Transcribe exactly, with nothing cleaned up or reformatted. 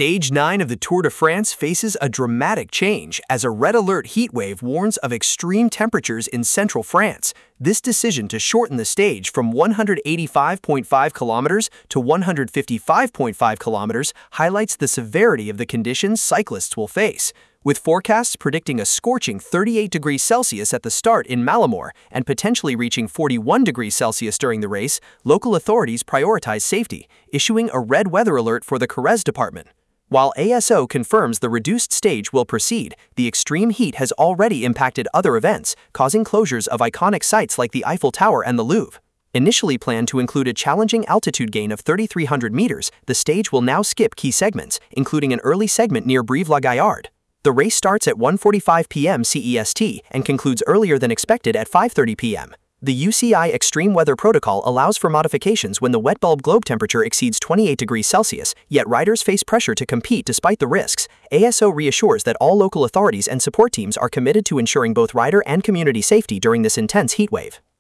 Stage nine of the Tour de France faces a dramatic change as a red alert heatwave warns of extreme temperatures in central France. This decision to shorten the stage from one hundred eighty-five point five kilometers to one hundred fifty-five point five kilometers highlights the severity of the conditions cyclists will face, with forecasts predicting a scorching thirty-eight degrees Celsius at the start in Malamore and potentially reaching forty-one degrees Celsius during the race. Local authorities prioritize safety, issuing a red weather alert for the Corrèze department. While A S O confirms the reduced stage will proceed, the extreme heat has already impacted other events, causing closures of iconic sites like the Eiffel Tower and the Louvre. Initially planned to include a challenging altitude gain of thirty-three hundred meters, the stage will now skip key segments, including an early segment near Brive-la-Gaillarde. The race starts at one forty-five p m C E S T and concludes earlier than expected at five thirty p m The U C I Extreme Weather Protocol allows for modifications when the wet bulb globe temperature exceeds twenty-eight degrees Celsius, yet riders face pressure to compete despite the risks. A S O reassures that all local authorities and support teams are committed to ensuring both rider and community safety during this intense heatwave.